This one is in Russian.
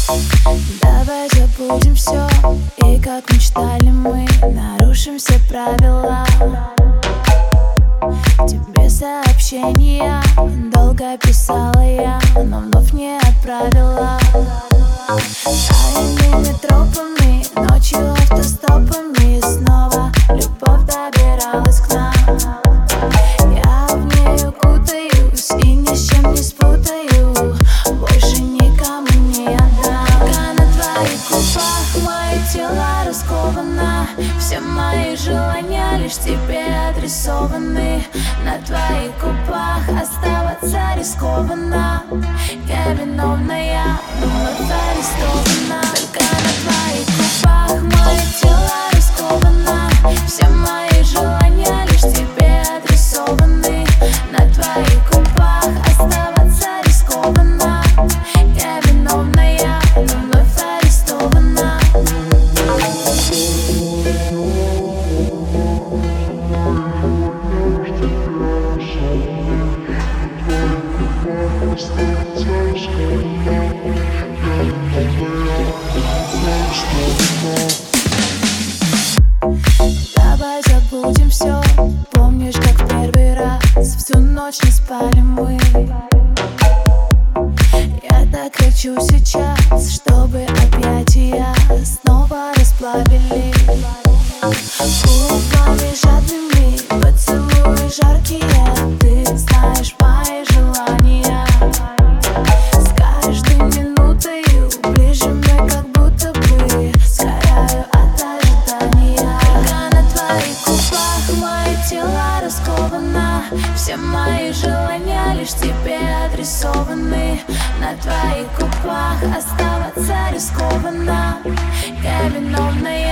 Давай забудем все, и как мечтали мы, нарушим все правила. Тебе сообщения долго писала я, но вновь не отправила. Тайными тропами, ночью автостопами снова любовь добиралась к нам. Я в нее кутаюсь и ни с чем не спутаю, больше никому не отдам. Пока на твоих губах мое тело расковано, все мои желания лишь тебе адресованы. На твоих губах оставаться рискованно. Я виновная, но вновь арестована. Только на твоих губах мое тело расковано, все мои желания лишь тебе адресованы. На твоих губах оставаться рискованно. Я виновная, но вновь арестована. Давай забудем все. Помнишь, как в первый раз всю ночь не спали мы? Я так хочу сейчас, чтобы объятия снова расплавили. Губами жадными, поцелуи жаркие, ты знаешь мои желания. С каждой минутою ближе мы как будто бы сгораю от ожидания. Только на твоих губах мое тело расковано, все мои желания лишь тебе адресованы. На твоих губах оставаться рискованно. Я виновная,